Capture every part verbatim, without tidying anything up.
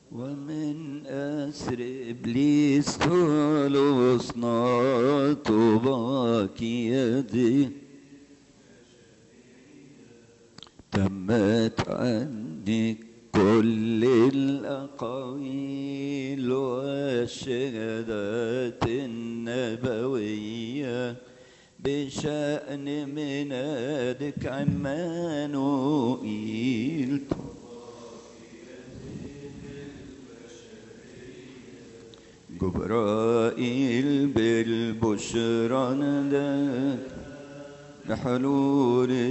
ومن أسر إبليس خلصنا طوباك يدي تمت عني كل الأقاويل والشهادات النبوية بشأن منادك عمانوئيل جبرائيل بالبشرى نداك بحلول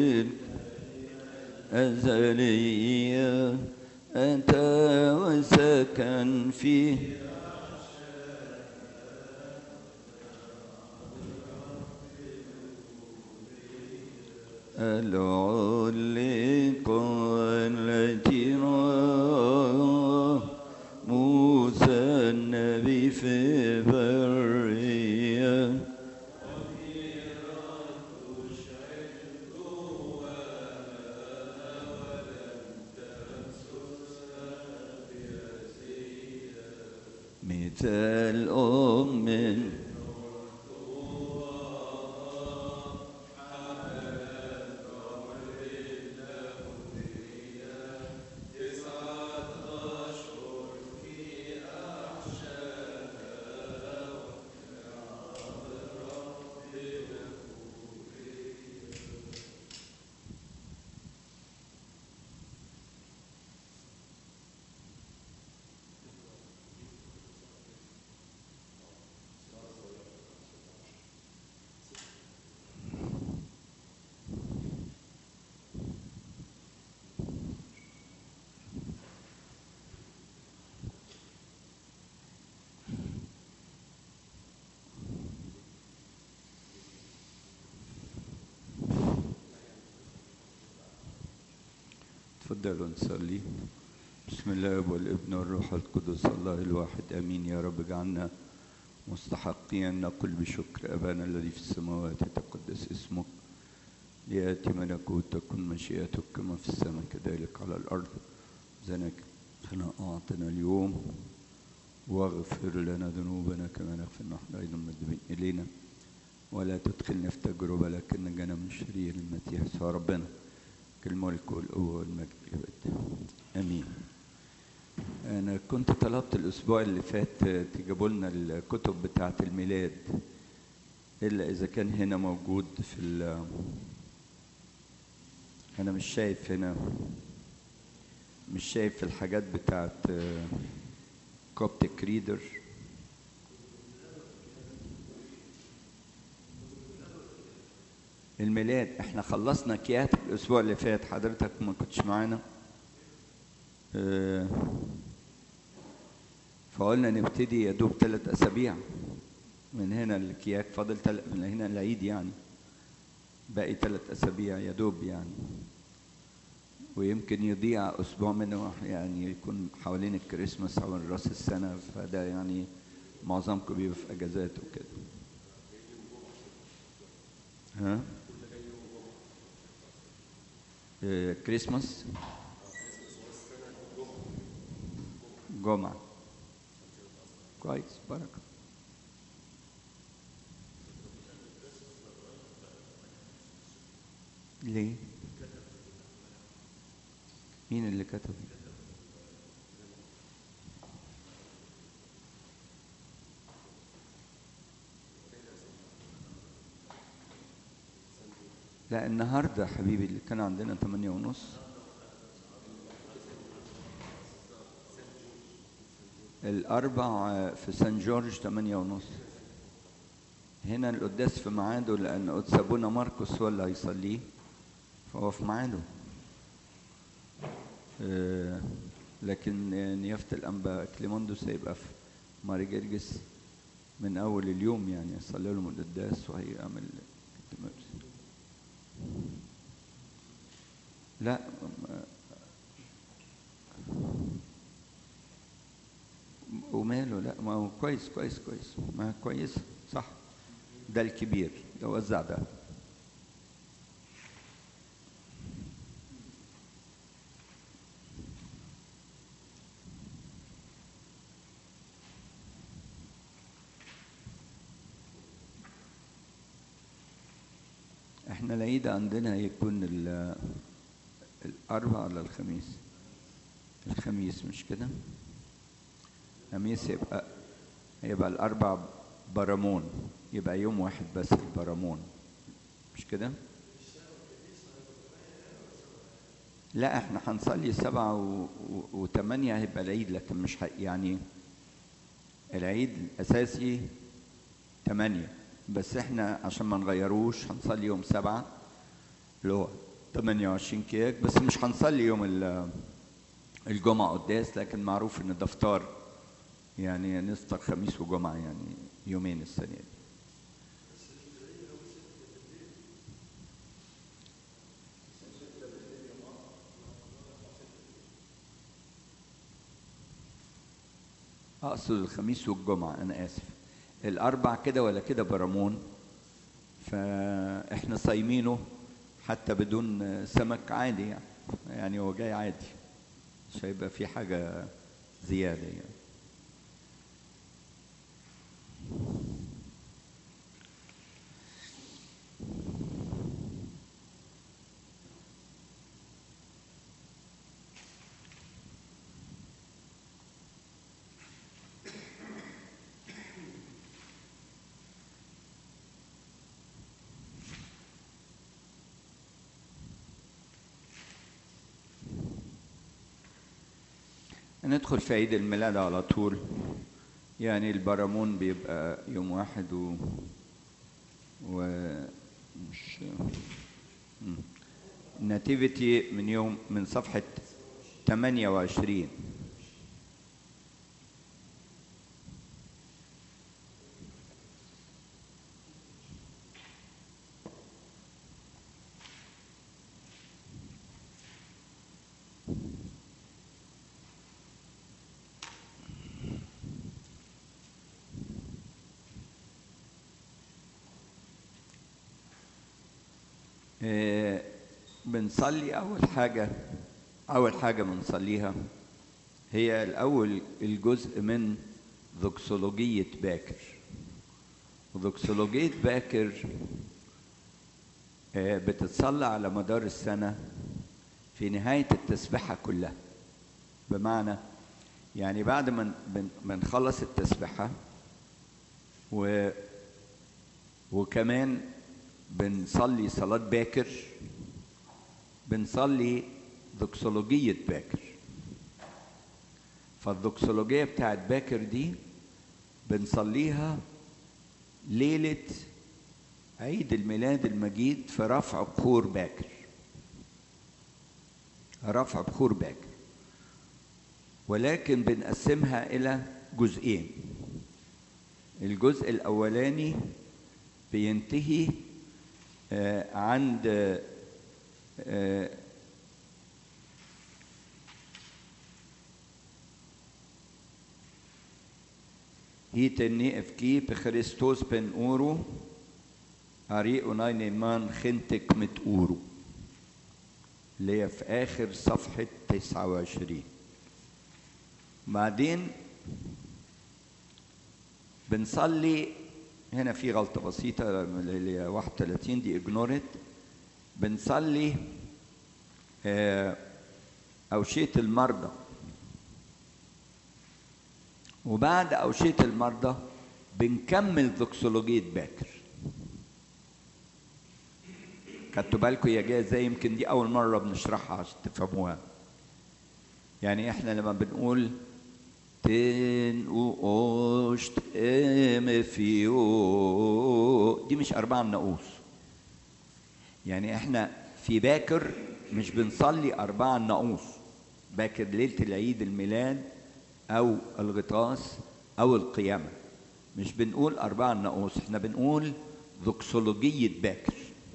الأزلية أتى وسكن فيه العلق التي رآه موسى النبي في برية مثل أم تفضلوا نصلي. بسم الله والابن والروح القدس الله الواحد امين. يا رب اجعلنا مستحقين نقول بشكر ابانا الذي في السماوات يتقدس اسمك لياتي ملكوتك تكن مشيئتك كما في السماء كذلك على الارض. زناك اعطنا اليوم واغفر لنا ذنوبنا كما نغفر نحن ايضا المذنبين الينا ولا تدخلنا في تجربه لكن نجنا من شرير المسيح يسوع ربنا الملك والقوة والمجد الأبد آمين. أنا كنت طلبت الأسبوع اللي فات تجيبوا لنا الكتب بتاعة الميلاد إلا إذا كان هنا موجود في ال أنا مش شايف هنا مش شايف الحاجات بتاعة كوبتك ريدر. الميلاد احنا خلصنا كيات الاسبوع اللي فات، حضرتك ما كنتش معانا اه فقلنا نبتدي يا دوب ثلاث اسابيع من هنا الكياك، فاضل تل... من هنا العيد يعني باقي ثلاث اسابيع يا دوب يعني، ويمكن يضيع اسبوع منه يعني يكون حوالين الكريسماس او راس السنه، فده يعني معظمكم بيبقى في اجازات وكده. ها كريسماس جمعة كويس بركة. ليه؟ مين اللي كتب؟ لا النهارده حبيبي اللي كان عندنا ثمانية ونص. الأربع في سان جورج ثمانية ونص. هنا القداس في ميعاده لأن قدس أبونا ماركوس هو اللي هيصليه فهو في ميعاده. آه لكن نيافة الأنبا كليموندوس هيبقى في ماري جرجس من أول اليوم يعني يصلي لهم القداس وهيعمل لا وماله. لا ما هو كويس كويس كويس ما كويس صح. ده الكبير ده وزع ده. احنا العيد عندنا هيكون ال- الأربع ولا الخميس؟ الخميس مش كده؟ الخميس يبقى يبقى الأربع برامون، يبقى يوم واحد بس البرامون، مش كده؟ لا احنا هنصلي سبعة و... و... وثمانية هيبقى العيد، لكن مش ه... يعني العيد الأساسي ثمانية، بس احنا عشان ما نغيروش هنصلي يوم سبعة اللي هو ثمانية وعشرين كياك، بس مش هنصلي يوم ال- الجمعة قداس، لكن معروف ان ده فطار، يعني نفطر خميس وجمعة، يعني يومين السنة دي. أقصد الخميس والجمعة، أنا آسف. الأربع كده ولا كده برامون، فإحنا صايمينه حتى بدون سمك عادي، يعني يعني هو جاي عادي، مش هيبقى في حاجة زيادة يعني. ندخل في عيد الميلاد على طول، يعني البرامون بيبقى يوم واحد و ومش ناتيفيتي من يوم من صفحة ثمانية وعشرين. آه، بنصلي أول حاجة أول حاجة بنصليها هي الأول الجزء من دوكسولوجية باكر. ودوكسولوجية باكر آه، بتتصلى على مدار السنة في نهاية التسبحة كلها، بمعنى يعني بعد ما بن- بنخلص التسبحة و وكمان بنصلي صلاة باكر، بنصلي دوكسولوجية باكر. فالدوكسولوجية بتاعت باكر دي بنصليها ليلة عيد الميلاد المجيد في رفع بخور باكر، رفع بخور باكر، ولكن بنقسمها إلى جزئين. الجزء الأولاني بينتهي آه، عند آه، هيتني افكي بخريستوس بن اورو اري اوناين مان خنتك مت اورو، اللي هي في اخر صفحة تسعة وعشرين. بعدين بنصلي هنا في غلطة بسيطة اللي هي واحد وثلاثين دي اجنورت. بنصلي آه، أوشية المرضى، وبعد أوشية المرضى بنكمل دوكسولوجية باكر. خدتوا بالكم يا جاي ازاي؟ يمكن دي أول مرة بنشرحها عشان تفهموها. يعني احنا لما بنقول تن اوشت ام فيو، دي مش أربعة النقوص. يعني احنا في باكر مش بنصلي أربعة النقوص، باكر ليلة العيد الميلاد أو الغطاس أو القيامة مش بنقول أربعة النقوص، احنا بنقول دوكسولوجية باكر،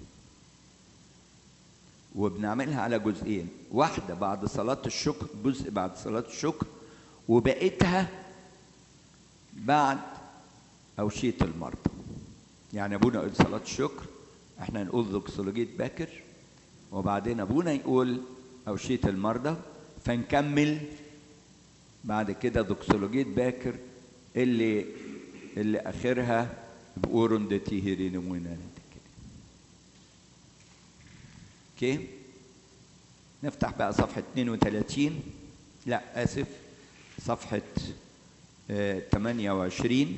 وبنعملها على جزئين، واحدة بعد صلاة الشكر، جزء بعد صلاة الشكر، وبقيتها بعد أوشية المرضى. يعني أبونا يقول صلاة الشكر، احنا نقول دوكسولوجية باكر، وبعدين أبونا يقول أوشية المرضى، فنكمل بعد كده دوكسولوجية باكر اللي اللي آخرها بأورون دتي هيرين موينان. اوكي، نفتح بقى صفحة اثنين وثلاثين، لا اسف صفحة آه ثمانية وعشرين.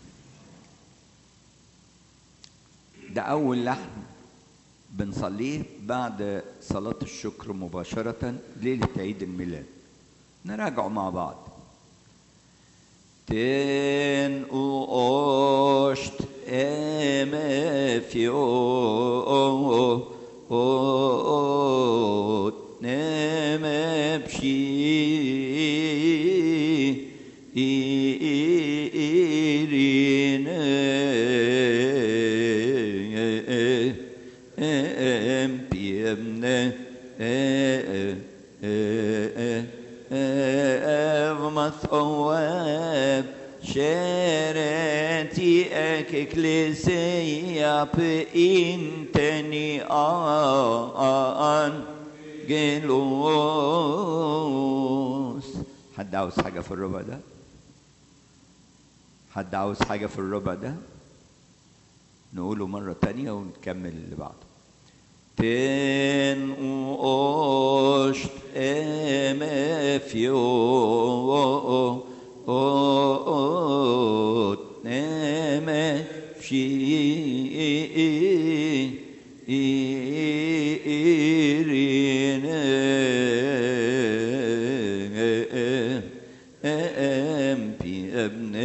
ده اول لحن بنصليه بعد صلاة الشكر مباشرة ليلة عيد الميلاد. نراجعه مع بعض. تن اوشت امفيو اوت نمبشي ايرين امبيمن مثواب شرتي اكليسيا بإنتني أنجلوس. حد عاوز حاجة في الربع ده؟ حد عاوز حاجة في الربع ده؟ نقوله مرة تانية ونكمل اللي بعده. تن اوشت امفيو اوت نمشي ايرين امبي ابن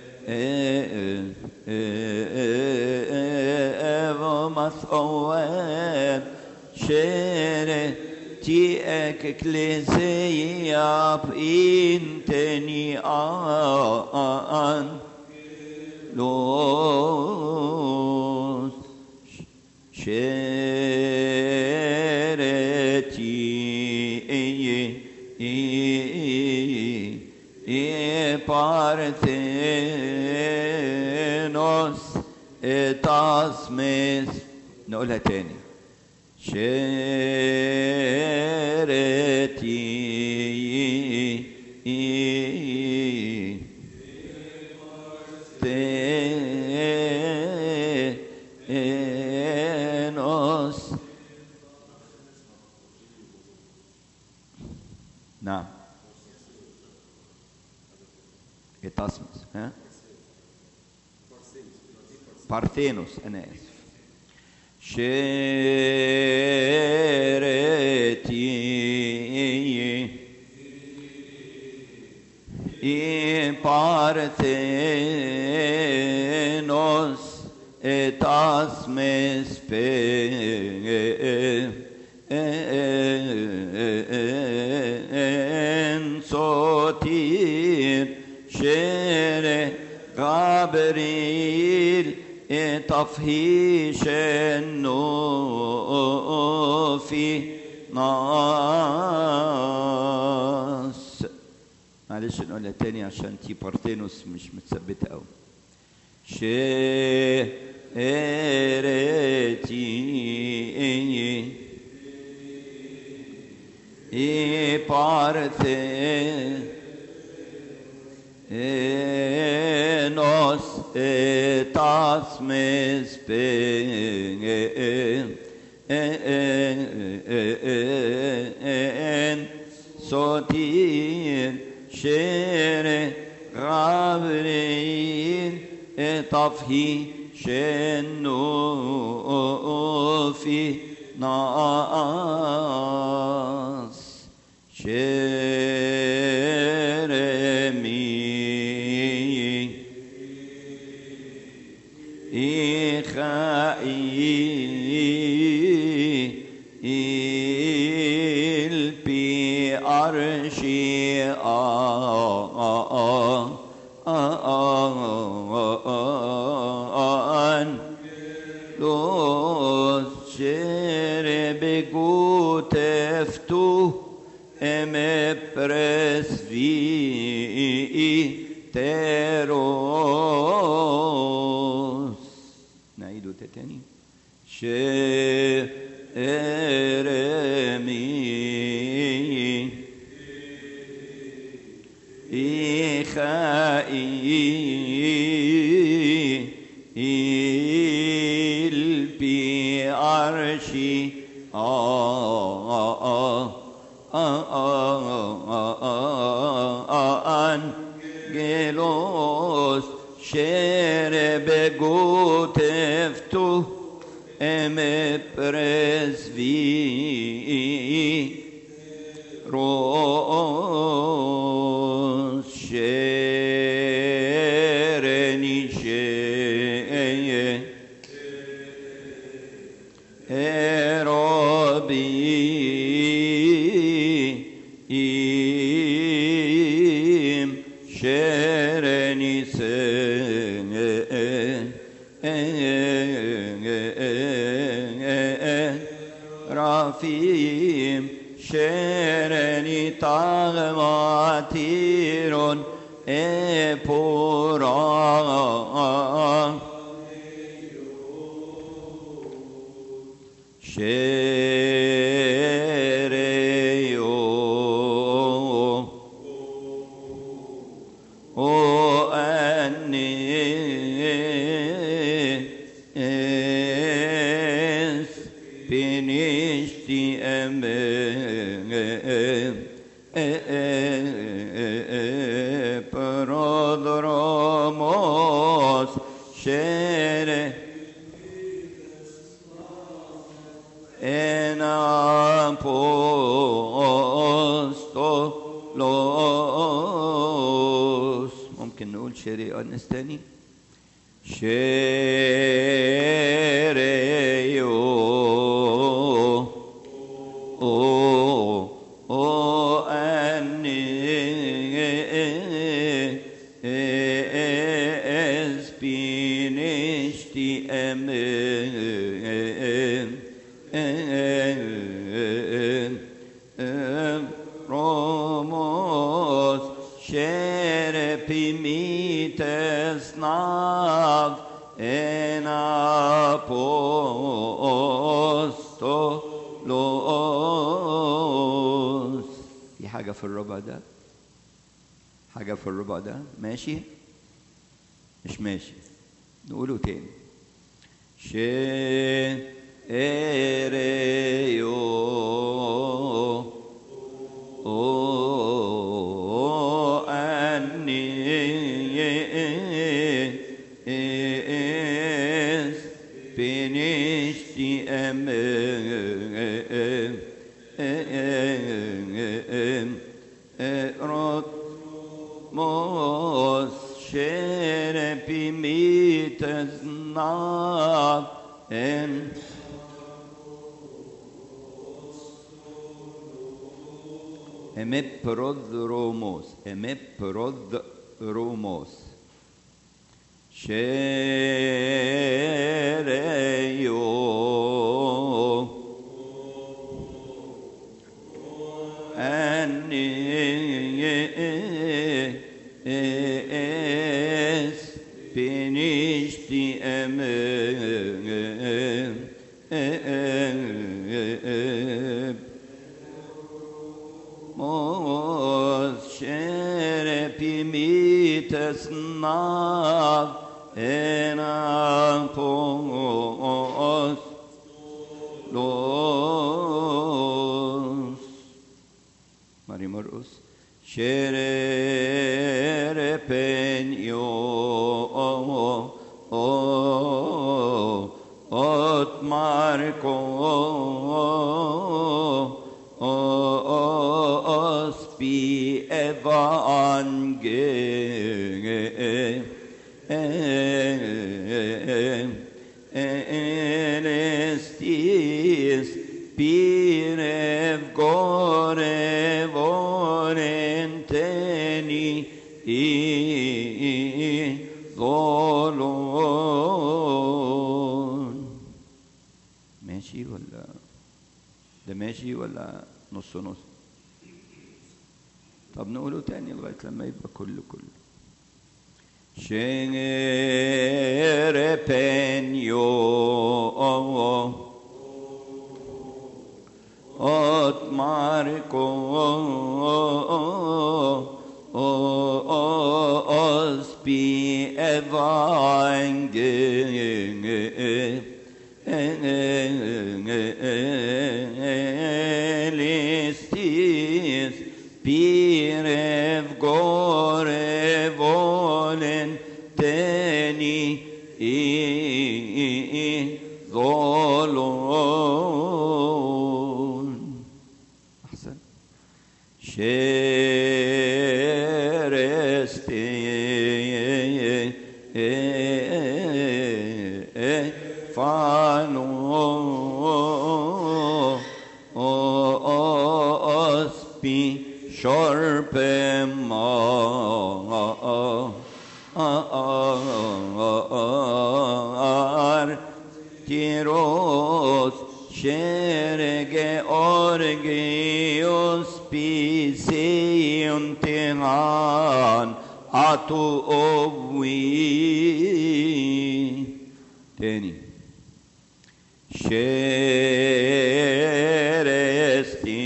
مثواب شرتي اكليسيا بإنتني أنجلوس شرتي بارثينوس تاسمس. نقولها تاني. شرتي تينوس. نعم تاسمس ها بارثينوس. أنا آسف. شرتي إي بارثينوس تاسمس بي ان صوتير شر غابريل تفهيش في ناس. معلش نقولها تاني عشان تي بارتينوس مش متثبتة أوي. شرتي إي بارثينوس تاسمس بين صوتين شر غابرين طفهي شنو في ناس. شرمي إخائي إلبي أرشي أن لوس شرب قوتفتو ام برسفي تيروس. نعيده تاني. شرمي إخائي إلبي أرشي Angelos shere begoteftu eme presvi ros shere nishe erobi im shere nise rafim shereni tagmatiron epura shereyo o anni es binishti eme prodromos shere en apostolos. ممكن نقول شيري أنس تاني شيريو او او اني اس بينشتي ام روموس شربيميتس ناف en apostolos. في حاجة في الربع ده؟ حاجة في الربع ده ماشي؟ مش ماشي. نقوله تاني. شيريو او اني binishti em erot mos shere pimites nav en emeprodromos emeprodromos shereyo anni es binishti em mos shere pimites nav en apostolos. Mari Marcos shere penio ot Marco ospi evangel enestis pirev gore vorenteni i ظلون. ماشي ولا ده ماشي ولا نص نص؟ طب نقوله تاني لغاية لما يبقى كل كل. شير بنيو ot Marco ospi evangel فانولون أحسن شيرستي فانو أسبي شرب ما أرتيروس شرق أرجيوس بيسيون تهان أتو أوي تاني شرستي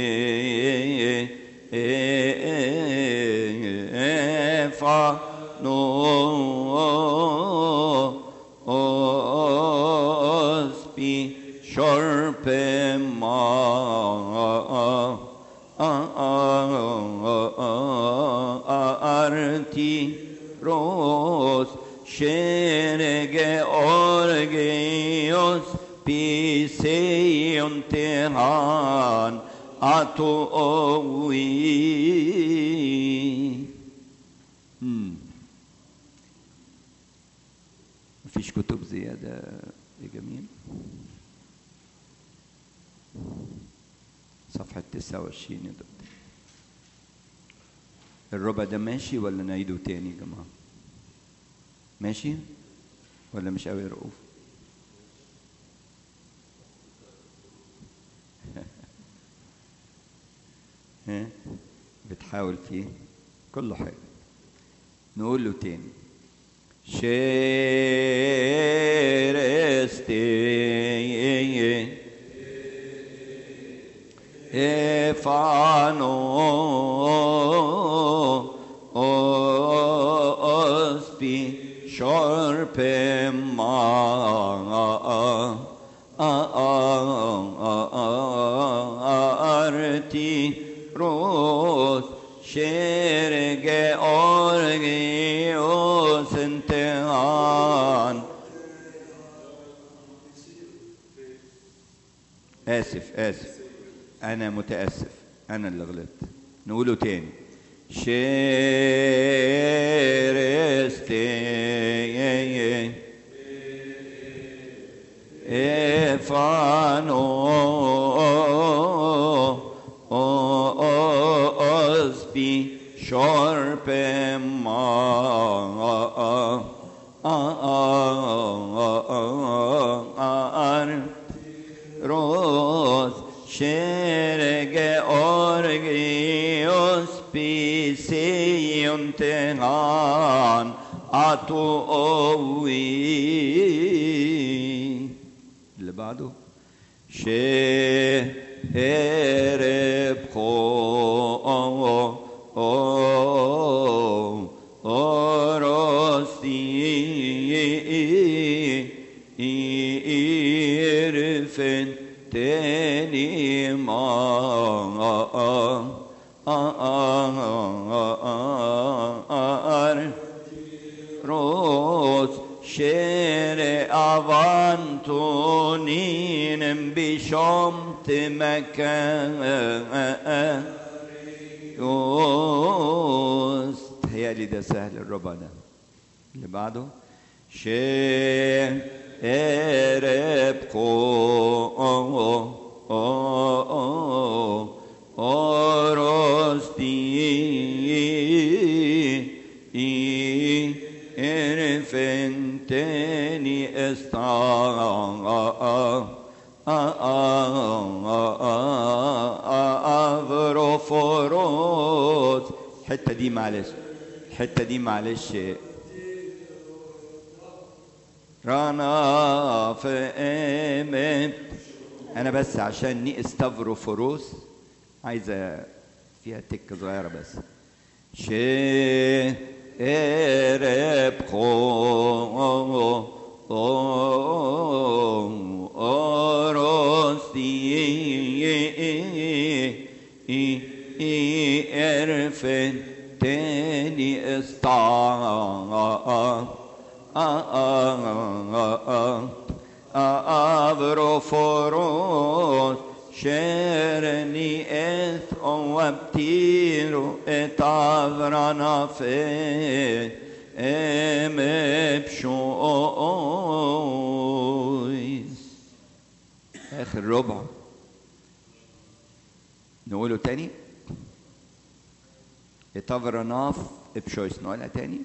فانو أسبي شرب ما أرتي روس شرق أرجيوس بيسيون تهان أتو أوي. مفيش كتب زيادة يا جميل. صفحة تسعة وعشرين يا دكتور. الربع ده ماشي ولا نعيده تاني يا جماعة؟ ماشي ولا مش قوي يا رؤوف؟ ها بتحاول فيه كله حلو. نقول له تاني شيرستي فانو أسبي شرب ما أرتي روس شرق أرجيوس انتهان. آسف آسف أنا متأسف أنا اللي غلطت. نقوله تاني شيرستي فانو أسبي شرب ما روس شرق أرجيوس بيسيون تهان أتو أوي. اللي بعده شرب خو أرسي إرفن تاني ما روس شير أفانتونين بشمت مكان يوس. تهيألي ده سهل الربع ده. اللي بعده شير إربكو أرستي إرفنتني استا أغرفروت. الحتة دي معلش الحتة دي معلش رانا في امت انا بس عشان ني استافروفوروس عايزه فيها تكه صغيره بس. شي اربكو اوروسي ارفن تاني استا أبرو Avroforos Sherni et Oabtiro et Avranafet Emepshois. آخر ربع نقوله تاني. اتافرناف ابشويس. نقولها تاني.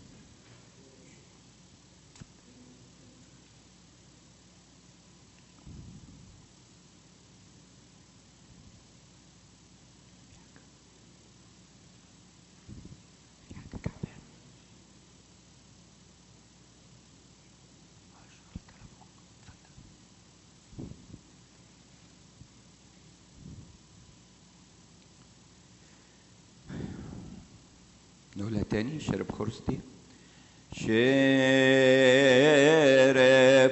نقولها تاني. شرب خرستي. شرب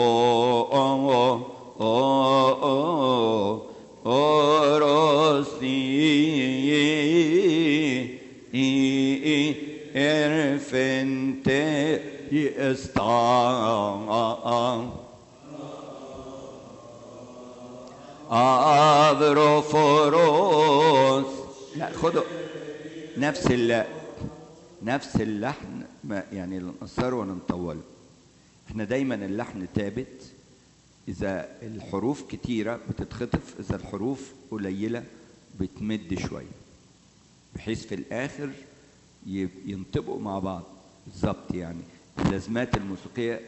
خرستي ارفنت يستان أبروفوروس. لا خدوا نفس ال نفس اللحن، ما يعني نقصره ونطوله. احنا دايما اللحن ثابت. اذا الحروف كتيره بتتخطف، اذا الحروف قليله بتمد شويه، بحيث في الاخر ينطبقوا مع بعض بالظبط. يعني اللازمات الموسيقيه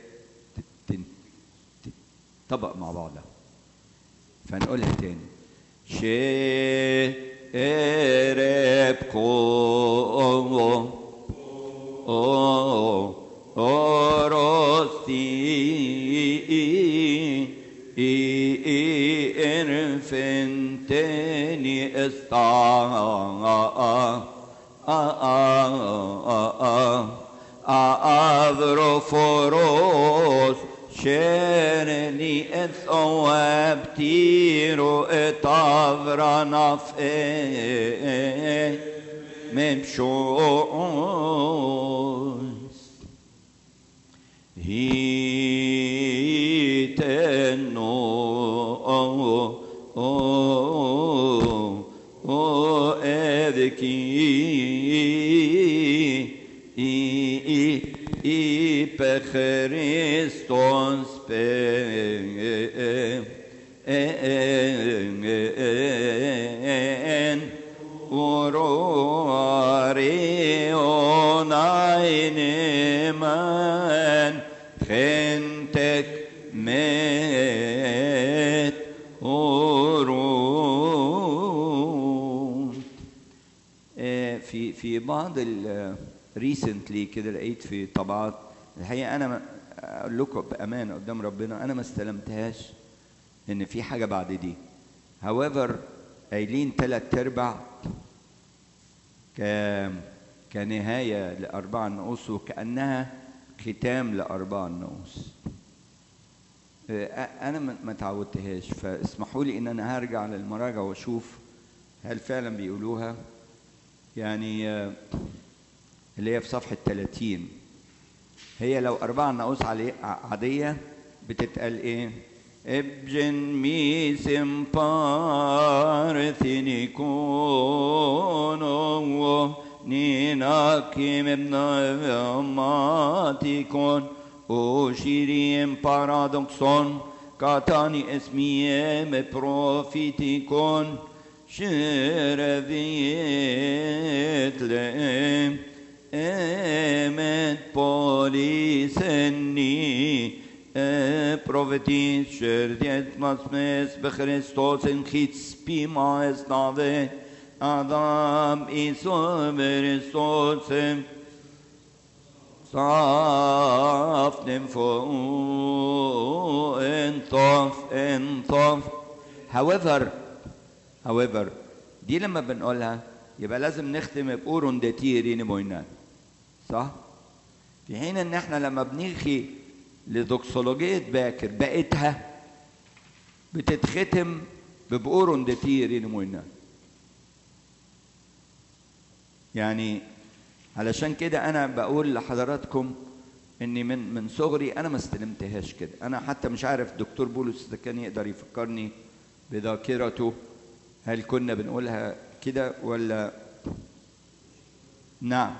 تتطبق مع بعضها. فنقولها تاني. شربكو Oh, orosti infanteni esta avroforos sherni et oabtiro et avranaf Memshos Hiteno Evki Ipe Christos Pe Orionaineman Gentek met Orun. في في بعض ال recently كده لقيت في طبعات، الحقيقة أنا أقول لكم بأمانة قدام ربنا أنا ما استلمتهاش إن في حاجة بعد دي. however قايلين تلات أرباع كنهاية لأربع النؤوس وكأنها ختام لأربع النؤوس. أنا ما تعودتهاش، فاسمحوا لي إن أنا هرجع للمراجع وأشوف هل فعلا بيقولوها. يعني اللي هي في صفحة ثلاثين، هي لو أربع نؤوس عادية بتتقال إيه؟ ابجن ميسم بارثينيكون نيناكيم ابن أماتيكون وشيريم بارادوكسون كاتاني اسميم بروفيتيكون شرفيت لهم امت بوليسني بروفيتيس شرديت مسمس بخريستوس انخيتس بيما اسناوه آدم إيسو بريستوس صاف نمفو انطف انطف. however however دي لما بنقولها يبقى لازم نختم بأورون دتيرين موينان، صح؟ في حين ان احنا لما بنيجي لدوكسولوجية باكر بقيتها بتتختم ببأورون دتيرين موينان. يعني علشان كده انا بقول لحضراتكم اني من من صغري انا ما استلمتهاش كده. انا حتى مش عارف دكتور بولس ده كان يقدر يفكرني بذاكرته، هل كنا بنقولها كده ولا؟ نعم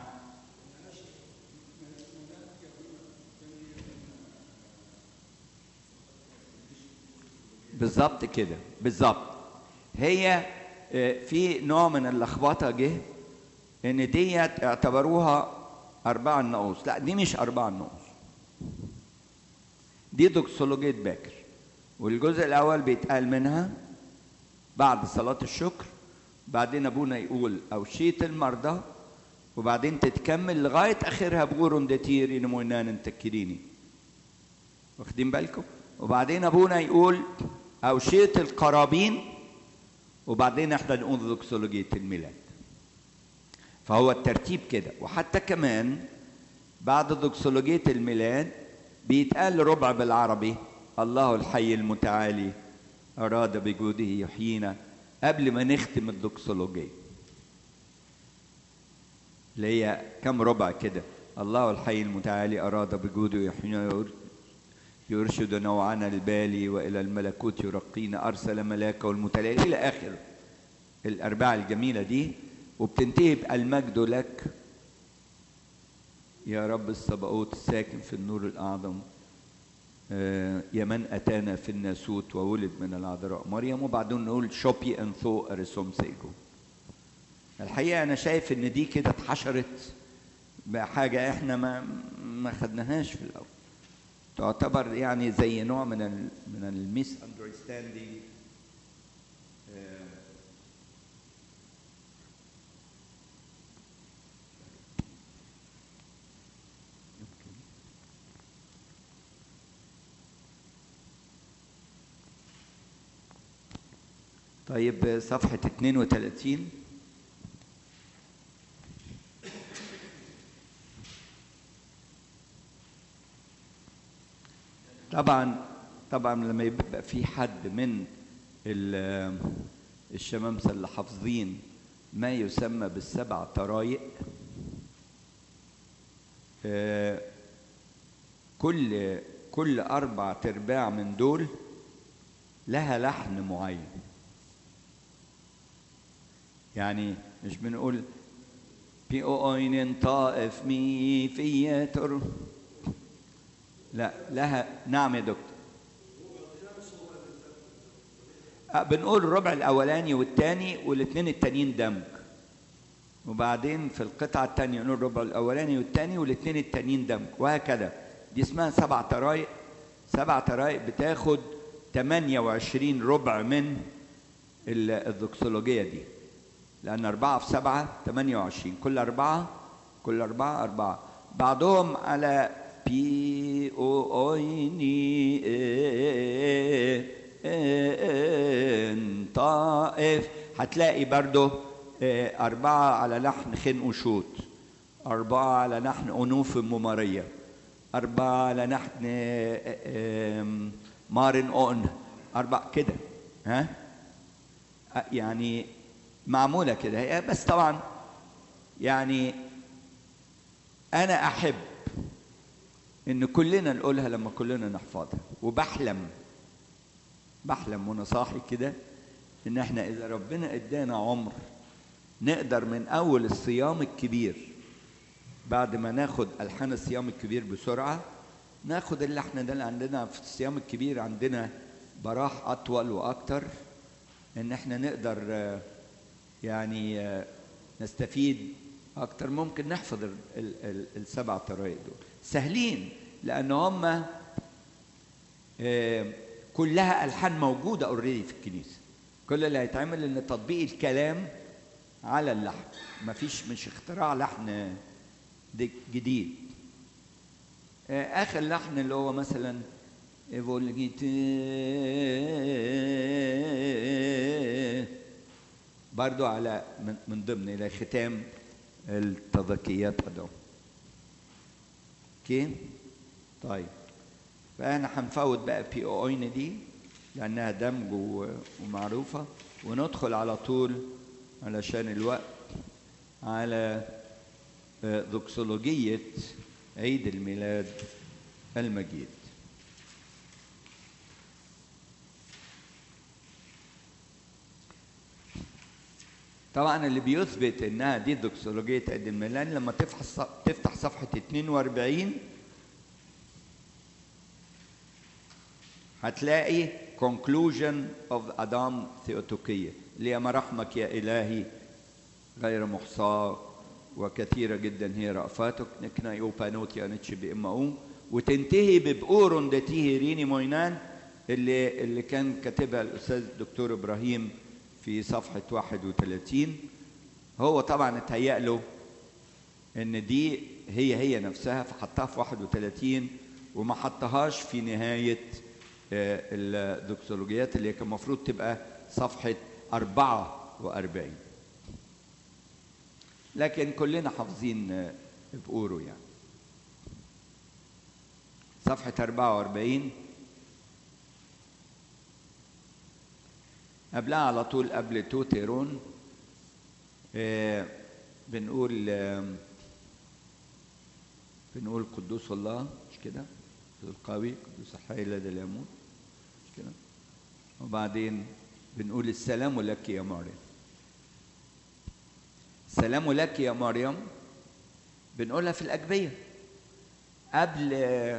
بالظبط كده بالظبط. هي في نوع من اللخبطه جه ان ديت اعتبروها ارباع الناقوس. لا، دي مش ارباع الناقوس، دي دوكسولوجية باكر. والجزء الاول بيتقال منها بعد صلاه الشكر، بعدين ابونا يقول اوشيه المرضى، وبعدين تتكمل لغايه اخرها بغورون دتيري نموينان تكريني، واخدين بالكم؟ وبعدين ابونا يقول اوشيه القرابين، وبعدين احنا نقول دوكسولوجية الميلاد. فهو الترتيب كده. وحتى كمان بعد دوكسولوجية الميلاد بيتقال ربع بالعربي الله الحي المتعالي أراد بجوده يحيينا، قبل ما نختم الدوكسولوجية اللي هي كم ربع كده. الله الحي المتعالي أراد بجوده يحيينا، يرشد نوعنا البالي وإلى الملكوت يرقينا، أرسل ملاكه المتعالي، إلى آخر الأرباع الجميلة دي. وبتنتهي بالمجد لك يا رب الصباؤوت الساكن في النور الأعظم، آه يا من أتانا في الناسوت وولد من العذراء مريم. وبعدين نقول شوبي أنثو أرسوم سيجو. الحقيقة أنا شايف إن دي كده اتحشرت بحاجة إحنا ما ما خدناهاش في الأول، تعتبر يعني زي نوع من ال من الميس أندرستاندينج. طيب صفحة اثنين وثلاثين. طبعا طبعا لما يبقى في حد من الشمامسة اللي حافظين ما يسمى بالسبع طرايق، كل كل أربع ترباع من دول لها لحن معين. يعني مش بنقول في أوين طائف مي في تر، لا لها. نعم يا دكتور. أه بنقول الربع الأولاني والثاني والاثنين التانيين دمج، وبعدين في القطعة الثانية نقول الربع الأولاني والثاني والاثنين التانيين دمج، وهكذا. دي اسمها سبع طرايق. سبع طرايق بتاخد ثمانية وعشرين ربع من الدوكسولوجية دي، لأن أربعة في سبعة ثمانية وعشرين، كل أربعة كل أربعة أربعة. بعضهم على بي أو أيني إن طائف، هتلاقي برضو أربعة على لحن خن وشوت، أربعة على لحن أنوف ممارية، أربعة على لحن مارن أون، أربعة كده. ها يعني معمولة كده هي. بس طبعا يعني أنا أحب إن كلنا نقولها لما كلنا نحفظها، وبحلم بحلم وأنا صاحي كده إن إحنا إذا ربنا إدانا عمر نقدر من أول الصيام الكبير، بعد ما ناخد ألحان الصيام الكبير بسرعة، ناخد اللحن ده اللي عندنا في الصيام الكبير، عندنا براح أطول وأكتر، إن إحنا نقدر يعني نستفيد أكتر. ممكن نحفظ ال ال ال السبع طرايق دول سهلين، لأن هم كلها ألحان موجودة أوريدي في الكنيسة. كل اللي هيتعمل إن تطبيق الكلام على اللحن، مفيش مش اختراع لحن جديد. آخر لحن اللي هو مثلا برضو على من ضمن إلى ختام التضكيات أدو. اوكي طيب، فاحنا هنفوت بقى بي او اين دي لانها دمج ومعروفه، وندخل على طول علشان الوقت على دوكسولوجيه عيد الميلاد المجيد. طبعا اللي بيثبت انها دي دوكسولوجية عيد الميلاد لما تفتح تفتح صفحة اتنين واربعين هتلاقي conclusion of أدام ثيوتوكية اللي هي مراحمك يا إلهي غير محصاة وكثيرة جدا هي رأفاتك نكنا يوبانوتي أنتش بإمه، وتنتهي ببقورن دتيه ريني موينان اللي اللي كان كاتبها الأستاذ الدكتور إبراهيم في صفحة واحد وثلاثين. هو طبعا اتهيأ له إن دي هي هي نفسها فحطها في واحد وثلاثين وما حطهاش في نهاية الدوكسولوجيات اللي كان المفروض تبقى صفحة أربعة وأربعين، لكن كلنا حافظين بقوره يعني. صفحة أربعة وأربعين قبلها على طول قبل توتيرون آه بنقول آه بنقول قدوس الله مش كده؟ القوي قدوس الحي لا يموت مش كده؟ وبعدين بنقول السلام لك يا مريم. السلام لك يا مريم بنقولها في الأجبية قبل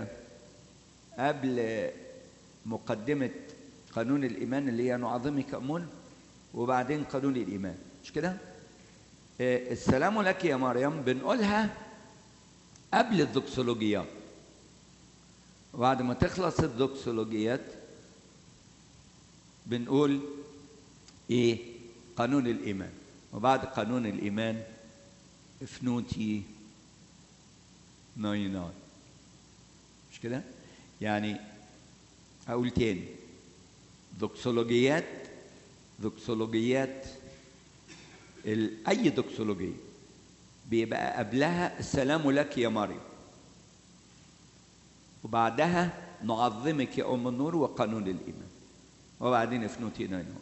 قبل مقدمة قانون الإيمان اللي هي نعظمك أمون، وبعدين قانون الإيمان مش كده؟ السلام لك يا مريم بنقولها قبل الدوكسولوجيات، وبعد ما تخلص الدوكسولوجيات بنقول إيه؟ قانون الإيمان، وبعد قانون الإيمان افنوتي نايناي مش كده؟ يعني أقول تاني دوكسولوجيات دوكسولوجيات أي دوكسولوجية بيبقى قبلها السلام لك يا مريم، وبعدها نعظمك يا أم النور وقانون الإيمان، وبعدين افنوتي نايناي.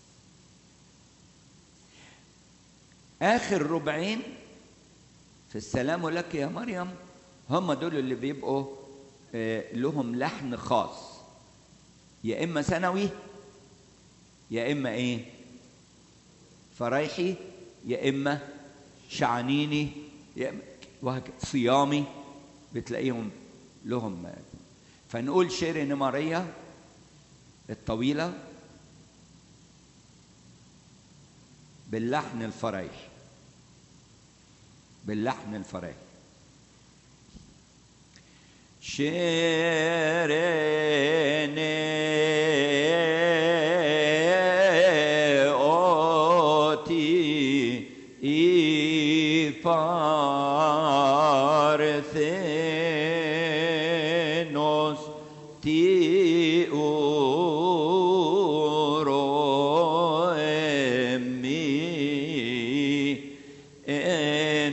آخر ربعين في السلام لك يا مريم هم دول اللي بيبقوا آه لهم لحن خاص، يا إما ثانوي يا إما إيه فرايحي يا إما شعنيني يا إما وهكذا صيامي بتلاقيهم لهم. فنقول شيرين ماريا الطويلة باللحن الفرايحي باللحن الفرايحي شيرين Parthenos ti uro emmi en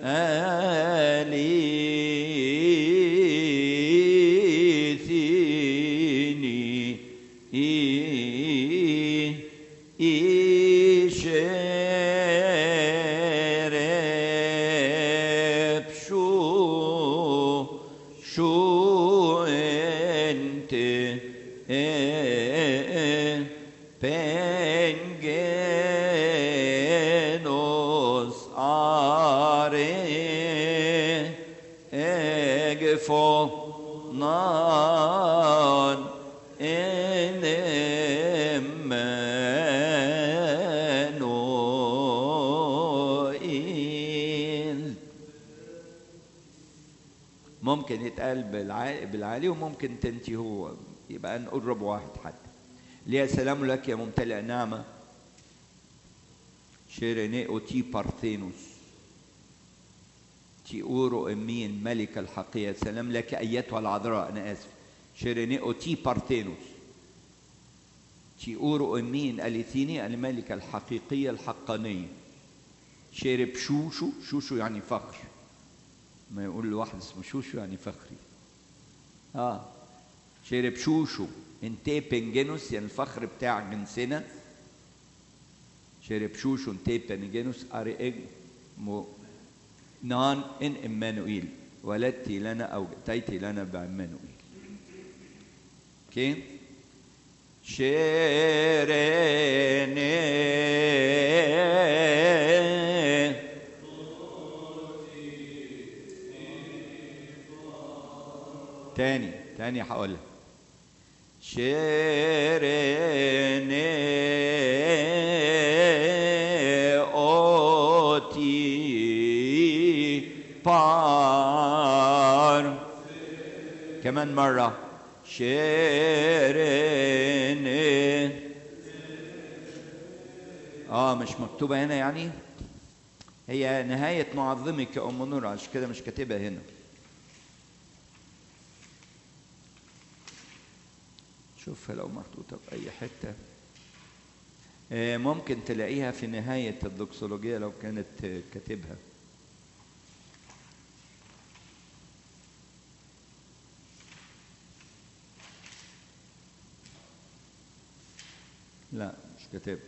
alithini i ممكن يتقال بالعالي وممكن تنتهي هو يبقى نقرب واحد حتى. ليه سلام لك يا ممتلئ نعمة شيريني أوتي بارثينوس تي أورو أمين ملك الحقية. سلام لك أيتها العذراء أنا آسف شيريني أوتي بارثينوس تي أورو أمين أليثيني الملكة الحقيقية الحقانية. شيرب شوشو شوشو يعني فخر، ما يقول لواحد اسمه شوشو يعني فخري. اه شيرب شوشو انتي بنجينوس يعني الفخر بتاع جنسنا. شيرب شوشو انتي بنجينوس اري اج مو نان ان امانوئيل. ولدت لنا أو أتيت لنا بعمانوئيل. اوكي. شيريني تاني تاني هقولها. شيريني اوتي بار. كمان مرة. شيريني. اه مش مكتوبة هنا يعني؟ هي نهاية معظمك يا أم نور، عشان كده مش كاتبها هنا. شوفها لو محطوطة في أي حتة. آه ممكن تلاقيها في نهاية الدوكسولوجية لو كانت كاتبها. لا مش كاتب.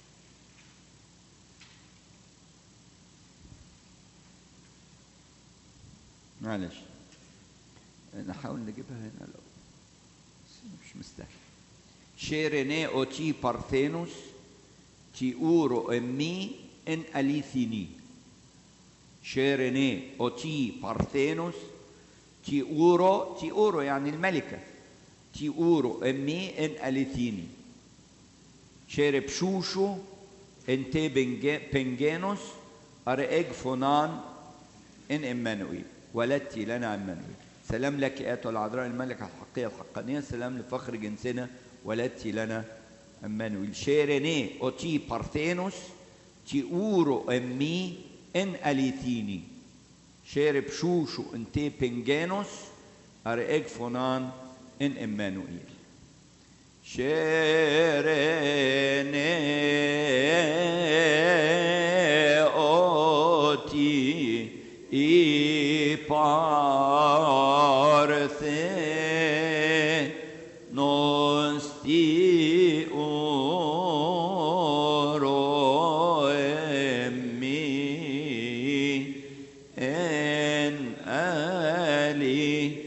معلش نحاول نجيبها هنا لو مش مستاهل. شيريني اوتي بارثينوس تي اورو امي ان اليثيني. شيريني اوتي بارثينوس تي اورو. تي اورو يعني الملكة. تي اورو امي ان اليثيني. شيرب شوشو انتي بنجانوس ارئج فونان ان امانوئيل. ولدتي لنا عمانوئيل. سلام لك ايتها العذراء الملكة الحقيقية الحقانية. سلام لفخر جنسنا. ولدتي لنا عمانوئيل. شيريني اوتي بارثينوس تي اورو امي ان اليثيني. شيرب شوشو انتي بنجانوس ارئج فونان ان امانوئيل. شيريني اوتي اي بارثي نوستي اورو امي ان الي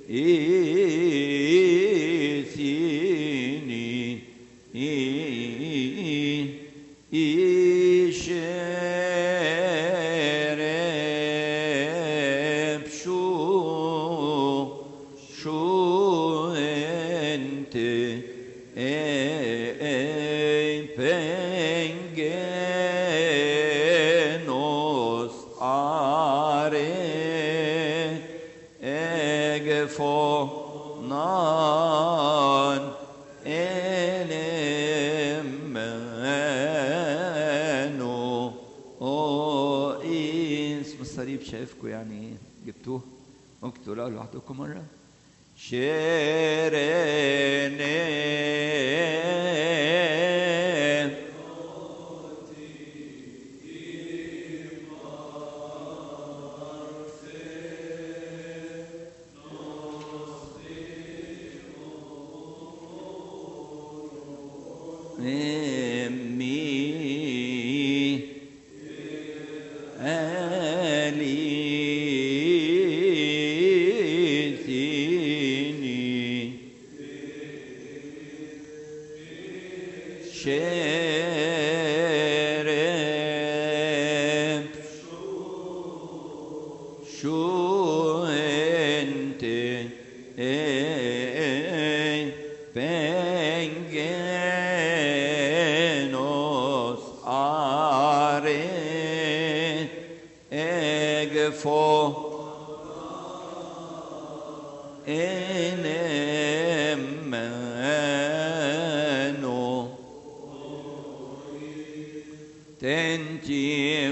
ايثيني إيشرب شو شو أنت بنجنوس آري إجفو نان إلمانو أو اسم الصليب. شايفكم يعني جبتوه؟ ممكن تقولوا لوحدكم مرة. شيريني امي اليثيني. شيرب شو انت بنجنوس آري اجفو إنمانو تنتي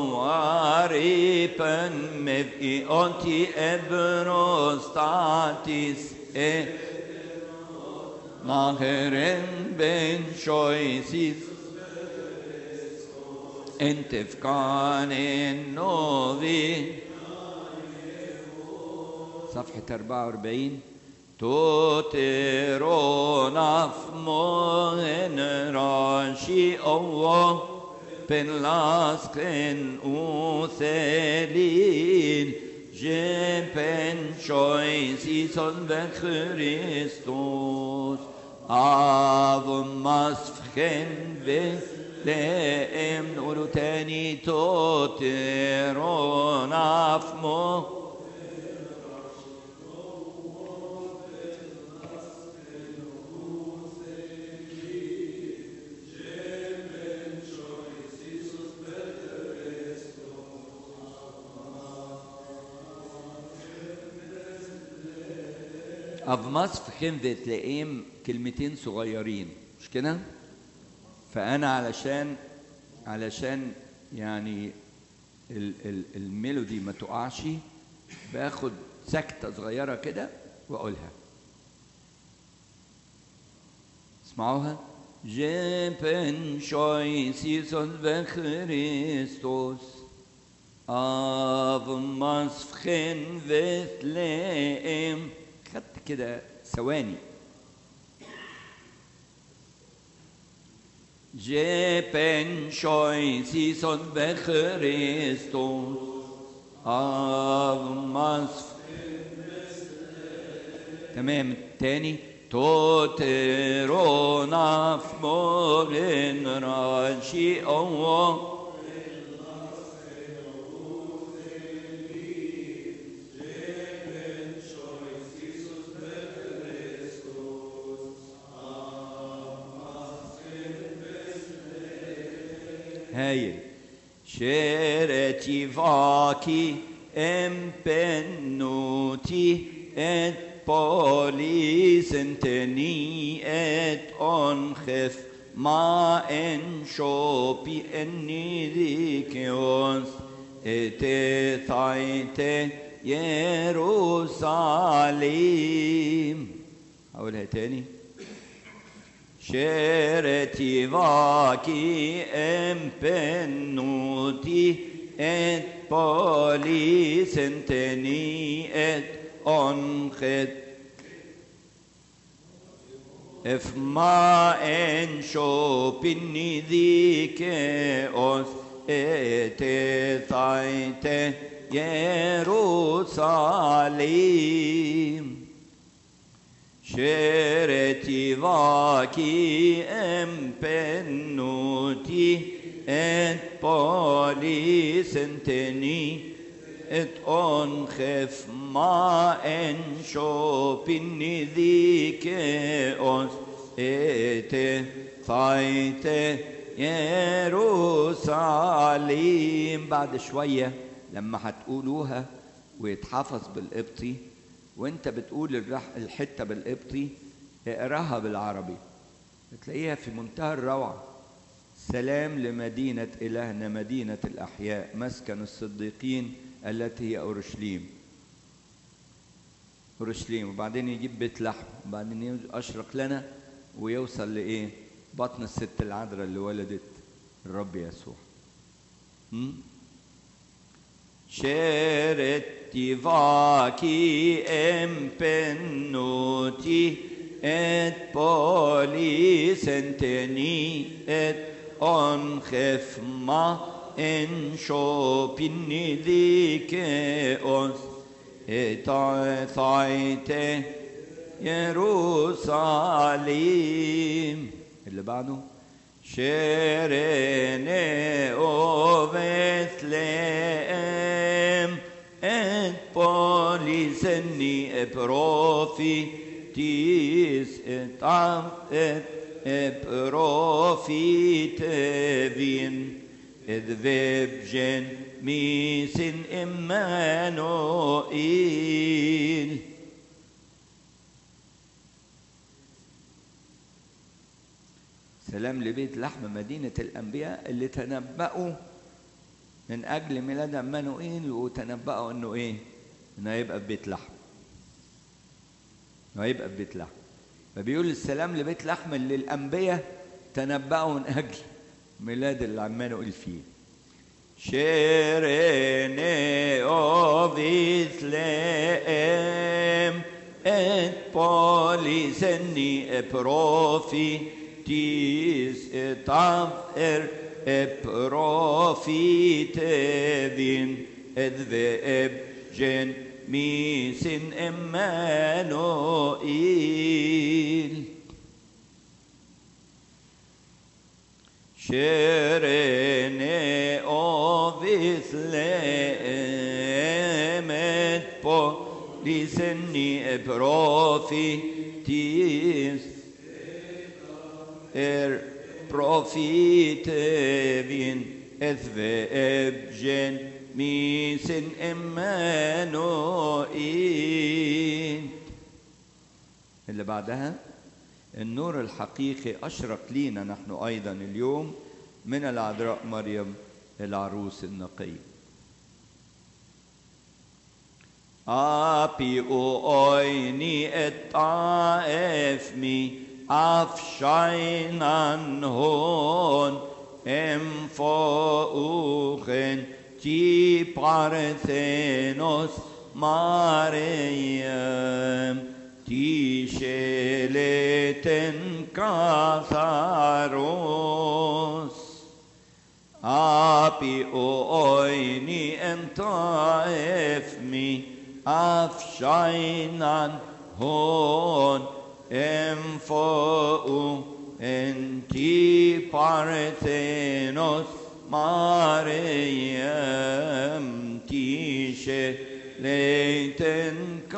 غواريبا مذئي أنتي إبروستاتيس إيه ناهرين بن شويسيس انت فكان النوذي. صفحة أربعة وأربعين. توترون أفمون راشي الله بن لاسكن أوثلين Jepen choice ison ve Christus avmas fchen ve leem uruteni toteron afmo أفماس في خنذة تلاقيهم كلمتين صغيرين مش كده؟ فأنا علشان علشان يعني ال ال الميلودي ما تقعش باخد سكتة صغيرة كده وأقولها. اسمعوها. جيبن شوي سيسون بخريستوس أفماس في خنذة تلاقيهم خدت كده ثواني. جيبن شوي سيسون بخريستوس أفماس تمام. تاني توترونا في مولين راشي أوه هايل. شيرتي فاكي امبنوتي ات بوليس انتني ات انخف ما ان شوبي اني ذيكيوس ات ثايت يروساليم. اقولها تاني. شيرتي فاكي امبنوتي ات بوليس انتني ات انخد اف ما ان شوبني ذيكيوس ات ثايت يروساليم. شيرتي فاكي امبنوتي ات بوليس انتني ات انخف ما ان شوبني ذيكيوس ات ثايت يروساليم. بعد شوية لما هتقولوها ويتحفظ بالقبطي وانت بتقول الرح الحتة بالقبطي اقراها بالعربي بتلاقيها في منتهى الروعة. سلام لمدينة إلهنا مدينة الأحياء مسكن الصديقين التي هي أورشليم. أورشليم وبعدين يجيب بيت لحم وبعدين أشرق لنا ويوصل لإيه؟ بطن الست العذراء اللي ولدت الرب يسوع. شيرتي فاكي امبنوتي ات بوليس انتني ات انخف ما ان شوبني ذيكيوس ات ثايت يروساليم. اللي بعده شيريني اوفيثليم ات بوليسني ابروفي تيس ات ات ابروفي تبين اذ فيبجن ميسن امانوئيل. سلام لبيت لحم مدينة الأنبياء اللي تنبأوا من أجل ميلاد عمانوئيل وتنبأوا إنه إيه؟ إنه هيبقى في بيت لحم. إنه هيبقى في بيت لحم. فبيقول السلام لبيت لحم اللي الأنبياء تنبأوا من أجل ميلاد العمانوئيل فيه. شيريني أوفيثليم إت بوليسني إبروفي تيس اتعفر ابروفيت بين اذ اب jen misin Emmanuel. Sherene ovis lemet po lisenni profitis er profitevin ethvebjen misin Emmanuel. اللي بعدها النور الحقيقي أشرق لينا نحن أيضا اليوم من العذراء مريم العروس النقي. أبي أويني الطائفمي أفشينان هون إم فوخن تي بارثينوس مريم تي شلتن كاثاروس. أبي أويني أن طائفمي أفشينان هون إم فوق انتي بارثينوس مريم تيشي ليتن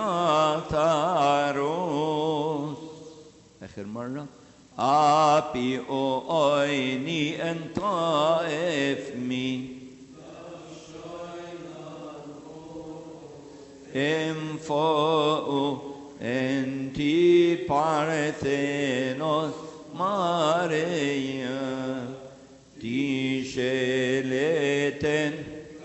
كاثاروس. آخر مرة أبي أويني أن طائفمي إم فوق انتي بارثينوس مريم تيشلتن.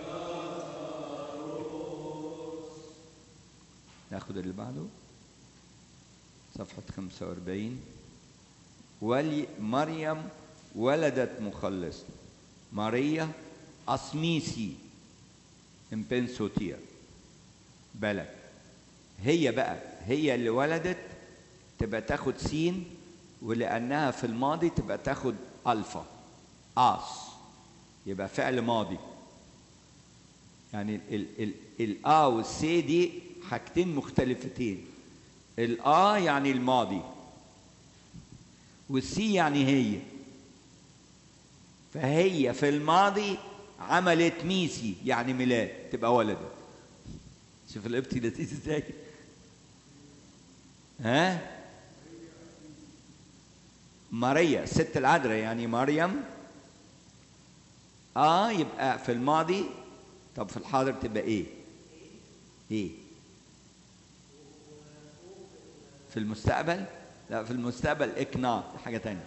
ناخد اللي بعده صفحة خمسة وأربعين. ولي مريم ولدت مخلص ماريا أسميسي امبنسوتيا. بالك هي بقى هي اللي ولدت تبقى تاخد سين، ولأنها في الماضي تبقى تاخد ألفا آس، يبقى فعل ماضي. يعني ال ال الآ والسي دي حاجتين مختلفتين. الآ يعني الماضي والسي يعني هي. فهي في الماضي عملت ميسي يعني ميلاد، تبقى ولدت. شوف القبطي لذيذ ازاي. ها ماريا الست العذراء يعني مريم. اه يبقى في الماضي. طب في الحاضر تبقى ايه؟ ايه في المستقبل؟ لا في المستقبل اكنا حاجة تانية.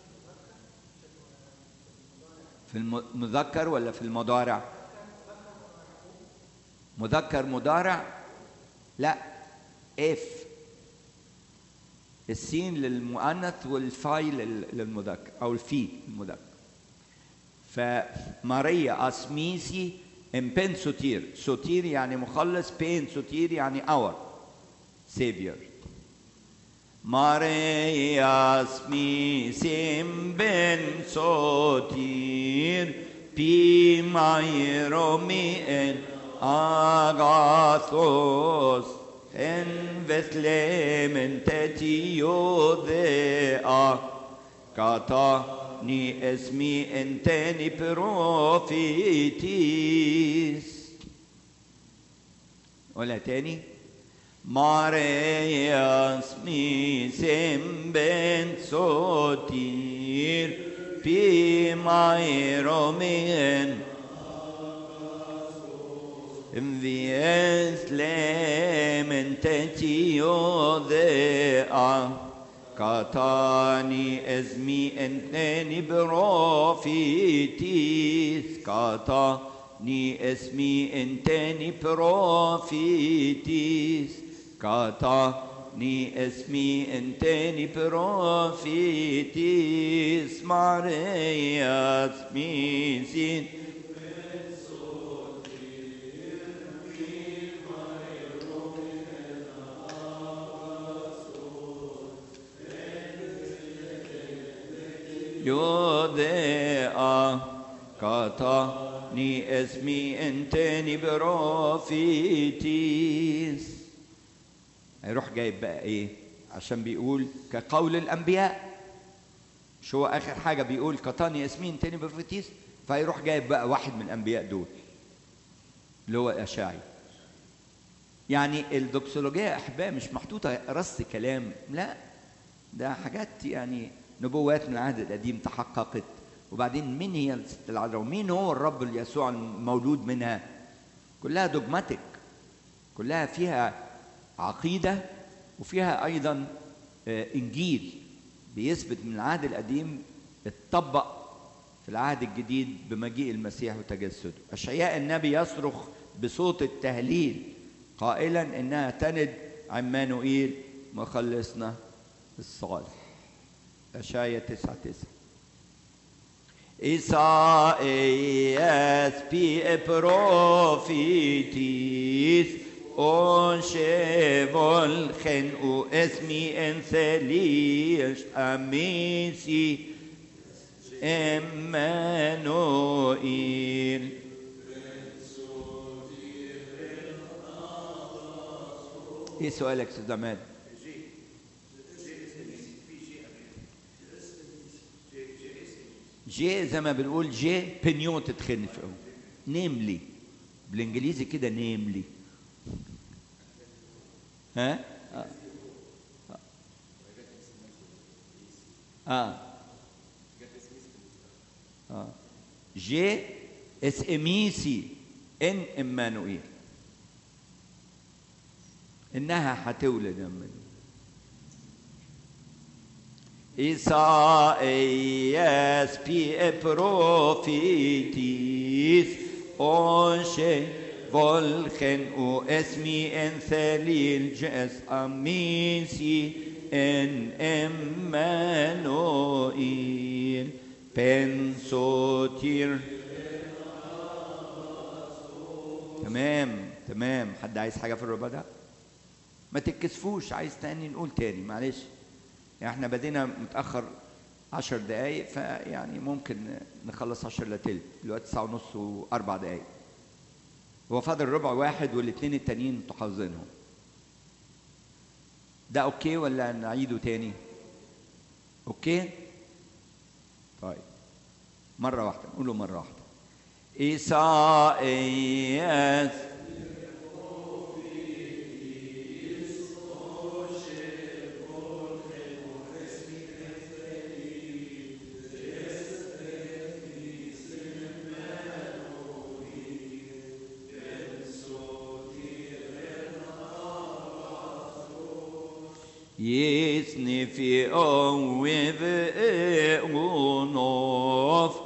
في المذكر ولا في المضارع؟ مذكر مضارع. لا اف السين للمؤنث والفاي للمذكر او الفي المذكر. فماريا اسميسي امبن سوتير. سوتير يعني مخلص، بين سوتير يعني اور سيفير. ماريا اسميسي امبن سوتير بي مايرومي أغاثوس إن بثليم تتيو ذئا كاتاني اسمي انتني بروفيتيس. ولا تاني. ماريا اسمي سمبن سوتير في مايرومين انفيس لمن تتيو ذئا كاتاني ازمي انتني بروفيتيس. كاتاني اسمي انتني بروفيتيس. كاتاني اسمي انتني بروفيتيس. ماريا اسمي سين يوديا كاتاني اسمي انتني بروفيتيس. هيروح جايب بقى ايه؟ عشان بيقول كقول الانبياء، شو هو اخر حاجه بيقول كاتاني اسمي انتني بروفيتيس، فيروح جايب بقى واحد من الانبياء دول اللي هو اشعيا. يعني الدوكسولوجيا احبائي مش محطوطه رص كلام، لا ده حاجات يعني نبوات من العهد القديم تحققت. وبعدين مين هي الست العذراء ومين هو الرب يسوع المولود منها؟ كلها دوجماتيك، كلها فيها عقيده وفيها ايضا انجيل بيثبت من العهد القديم اتطبق في العهد الجديد بمجيء المسيح وتجسده. اشعياء النبي يصرخ بصوت التهليل قائلا انها تلد عمانوئيل مخلصنا الصالح. اشعياء تسعة تسعة. إسائياس بي بروفيتيس أنشبل خنقو اسمي انثليش أميسي إمانوئيل. ايه سؤالك استاذ عماد؟ جي زي ما بنقول جي بنيون تتخن في نيملي بالانجليزي كده نيملي. ها اه, آه. آه. جي اس اميسي ان امانوئيل، انها هتولد من إسائياس بي بروفيتيس أنشي فولخن او اسمي انثليل جس اميسي ان امانوئيل بنسوتير. تمام تمام. حد عايز حاجة في الربع ده؟ ما تتكسفوش، عايز تاني نقول تاني معلش، يعني احنا بدينا متأخر عشر دقايق، فيعني ممكن نخلص عشر الا تلت، دلوقتي تسعة ونص وأربع دقايق. هو فاضل ربع واحد والاثنين التانيين انتوا حافظينهم. ده اوكي ولا نعيده تاني؟ اوكي؟ طيب مرة واحدة، نقوله مرة واحدة. إسائياس يسني في أوف أغنوف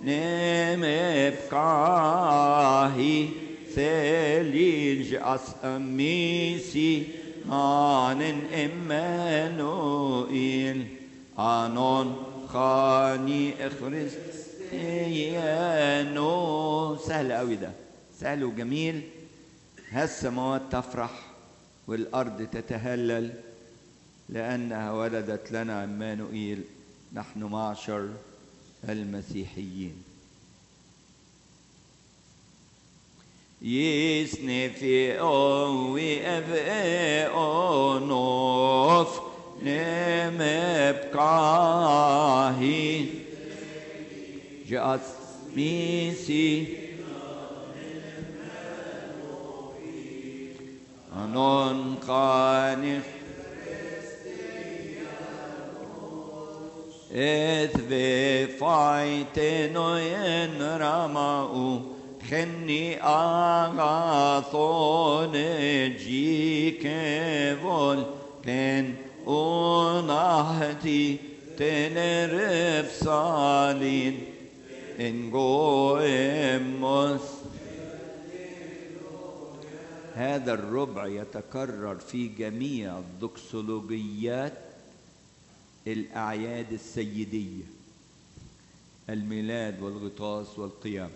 نمبقاهي ثليج أسميسي عن إمانوئيل آنون خاني خريستيانو. سهل أوي ده، سهل وجميل. هالسماوات تفرح والأرض تتهلل لأنها ولدت لنا عمانوئيل نحن معشر المسيحيين. يسني في أوي أبئونوف نمبقاهي جاس ميسي أنون قانخ إذ بفايتنو ينرماو خني آغاثون جيك فول كن أنهتي تنرف صالين إنجو إموس. هذا الربع يتكرر في جميع الدوكسولوجيات الأعياد السيدية، الميلاد والغطاس والقيام.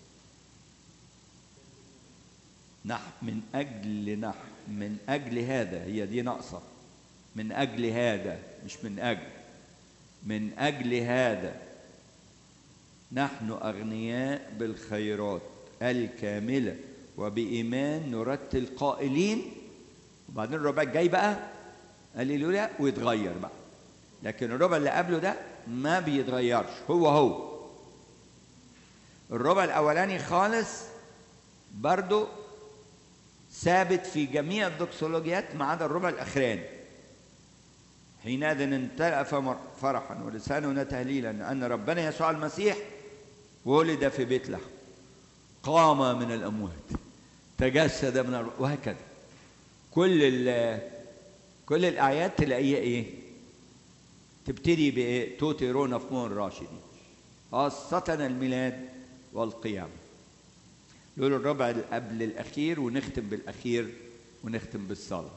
نحن من أجل نحن من أجل هذا، هي دي ناقصة، من أجل هذا مش من أجل، من أجل هذا نحن أغنياء بالخيرات الكاملة وبإيمان نرتل قائلين. وبعدين الربع الجاي بقى هللويا ويتغير بقى، لكن الربع اللي قبله ده ما بيتغيرش، هو هو الربع الأولاني خالص برضو ثابت في جميع الدوكسولوجيات ما عدا الربع الأخراني. حينئذ امتلأ فرحا ولساننا تهليلا أن ربنا يسوع المسيح ولد في بيت لحم، قام من الأموات، تجسد من الأرواح، وهكذا. كل كل الآيات تلاقيها إيه؟ تبتدي بإيه؟ توتيرونا في مون الراشدين، خاصة الميلاد والقيامة. دول الربع قبل الأخير، ونختم بالأخير ونختم بالصلاة.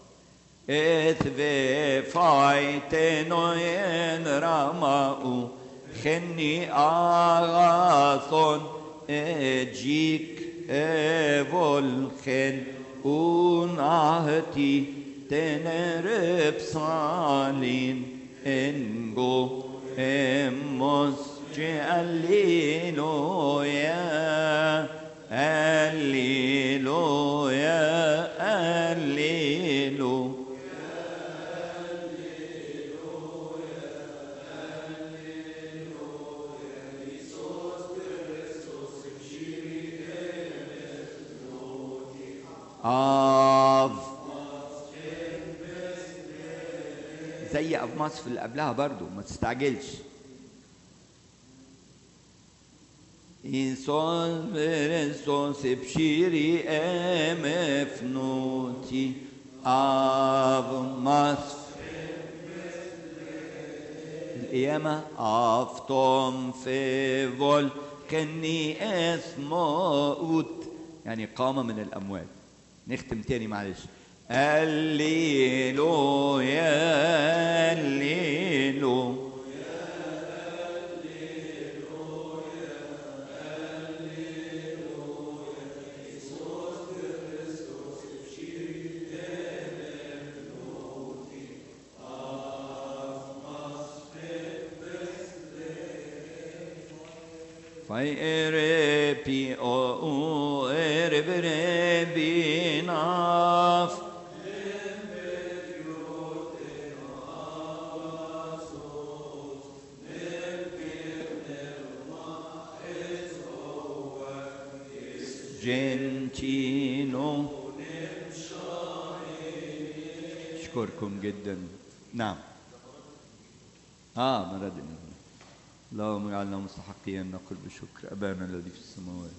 إثبي فايتنوين رماؤ خني آغاثون إجيك إيفول خن ونعتي تنرب صالين إنجو إموس هللويا هللويا هللويا. آف زي أفماس في اللي قبلها برضو، ما تستعجلش. إيسون فرسون سبشيري أم فنوتي أفماس القيامة أفتم في فول كني اسموت، يعني قام من الأموات. نختم تاني معلش. هللويا هللويا فايربي او اربربي ناف جنتينو. اشكركم جدا. نعم اه مردنا. اللهم اجعلنا مستحقين نقول بشكر أبانا الذي في السماوات.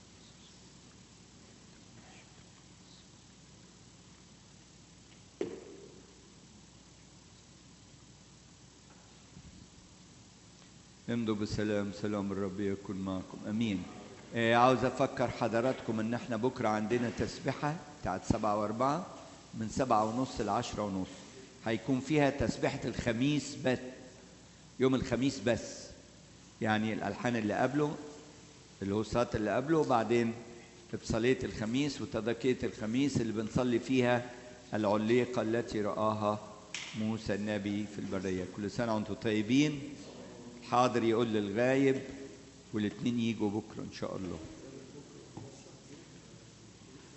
امضوا بسلام، سلام الرب يكون معكم، امين. آه عاوز افكر حضراتكم ان احنا بكره عندنا تسبيحه بتاعت سبعة واربعة من سبعة ونص لعشرة ونص. هيكون فيها تسبيحه الخميس بس، يوم الخميس بس، يعني الالحان اللي قبله، الهوسات اللي قبله، وبعدين بصليه الخميس وتذكيه الخميس اللي بنصلي فيها العليقه التي رآها موسى النبي في البريه. كل سنه وانتم طيبين. حاضر يقول للغايب، والاثنين يجوا بكره ان شاء الله.